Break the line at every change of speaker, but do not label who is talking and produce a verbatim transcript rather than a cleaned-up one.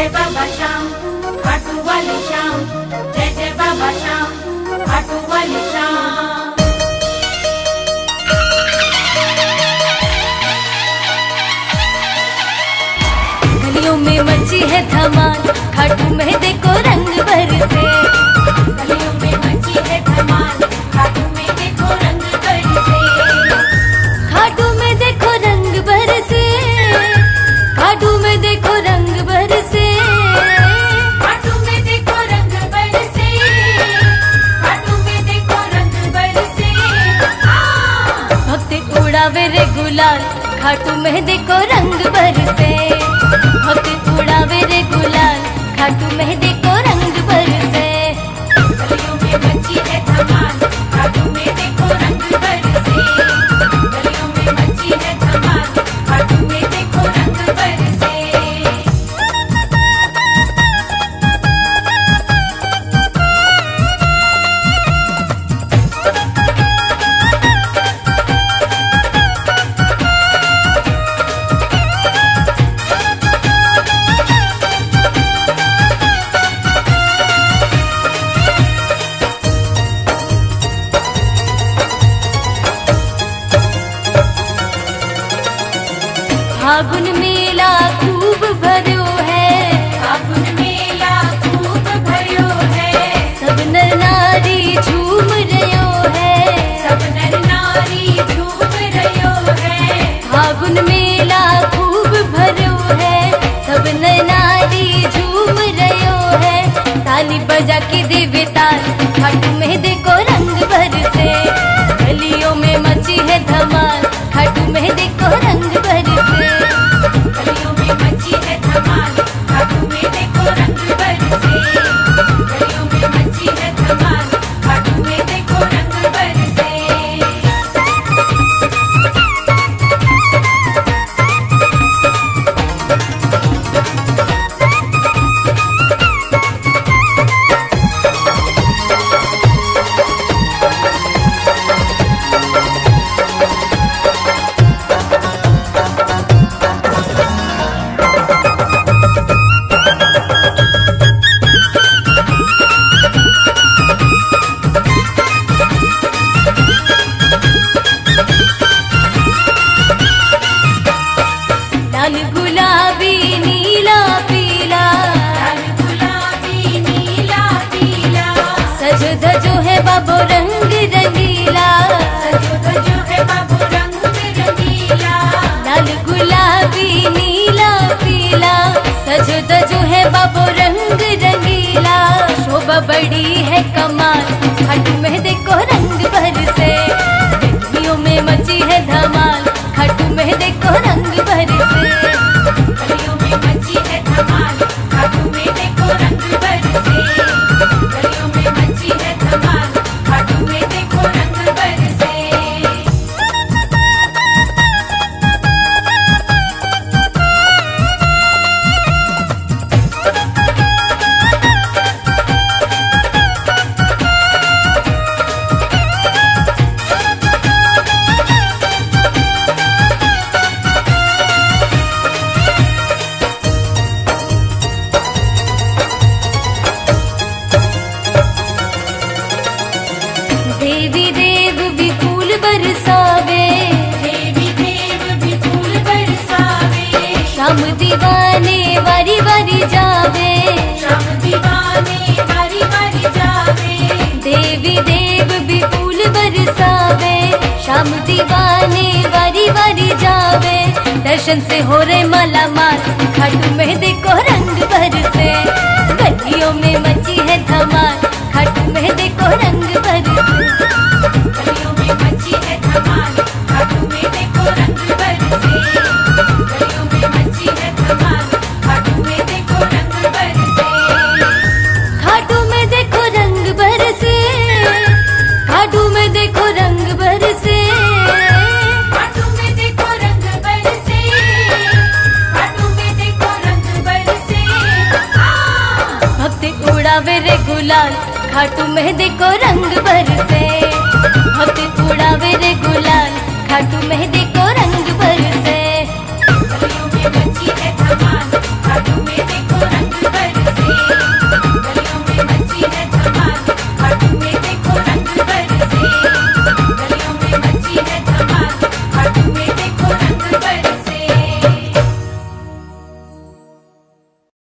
जय बाबा श्याम खाटू वाले श्याम, जय जय बाबा श्याम खाटू वाले श्याम।
गलियों में मची है धमाल, खाटू में देखो रंग बरसे।
गलियों में मची है धमाल, खाटू में देखो रंग बरसे।
खाटू में देखो रंग बरसे, खाटू में देखो रंग बरसे।
खाटू में देखो रंग बरसे, खाटू में देखो रंग बरसे।
भक्त उड़ावे रे गुलाल, खाटू में देखो रंग बरसे। भक्त उड़ावे रे गुलाल, खाटू में देखो रंग बरसे।
गलियों में मची है धमाल, खाटू में देखो रंग बरसे। गलियों में मची है धमाल, खाटू में देखो रंग बरसे।
फागुन मेला खूब भर्यो है,
फागुन मेला खूब भर्यो है।
सब नर नारी झूम रह्यो है।
सब नर नारी झूम रह्यो है।
फागुन मेला खूब भर्यो है, सब नर नारी झूम रह्यो है। ताली बजा के देवे ताल, खाटू में देखो रंग बरसे। गलियों में मची है धमाल, खाटू में देखो रंग बरसे।
गलियों में मची है धमाल, खाटू में देखो रंग बरसे। गलियों में मची है धमाल, खाटू में देखो रंग बरसे।
लाल गुलाबी नीला पीला,
लाल गुलाबी नीला पीला।
सजो धजो है बाबो रंग रंगीला।
सजो धजो है बाबू रंग रंगीला।
लाल गुलाबी नीला पीला, सजो धजो है बाबो रंग रंगीला। शोभा बड़ी है कमाल, खाटू में देखो रंग बरसे। गलियों में मची है धमाल, खाटू में देखो रंग बरसे।
गलियों में मची है धमाल, खाटू में देखो रंग बरसे। गलियों में मची है धमाल, खाटू में देखो रंग बरसे।
देवी देव भी फूल बरसावे,
देवी देव भी फूल बरसावे।
शाम दीवाने वारी वारी जावे।
शाम दीवाने बारी बारी जावे।
देवी देव भी फूल बरसावे, शाम दीवाने वारी वारी जावे। दर्शन से हो रे माला माल, खाटू में देखो रंग बरसे। गलियों में मची है धमाल, खाटू में देखो रंग बरसे।
गलियों में मची है धमाल, खाटू में देखो रंग बरसे। गलियों में मची है धमाल, खाटू में देखो रंग बरसे।
खाटू में देखो रंग बरसे, खाटू में देखो रंग बरसे।
खाटू में देखो रंग बरसे। खाटू में देखो रंग बरसे।
भक्त उड़ावे रे गुलाल, खाटू में देखो रंग बरसे। भक्त उड़ावे रे गुलाल, खाटू में देखो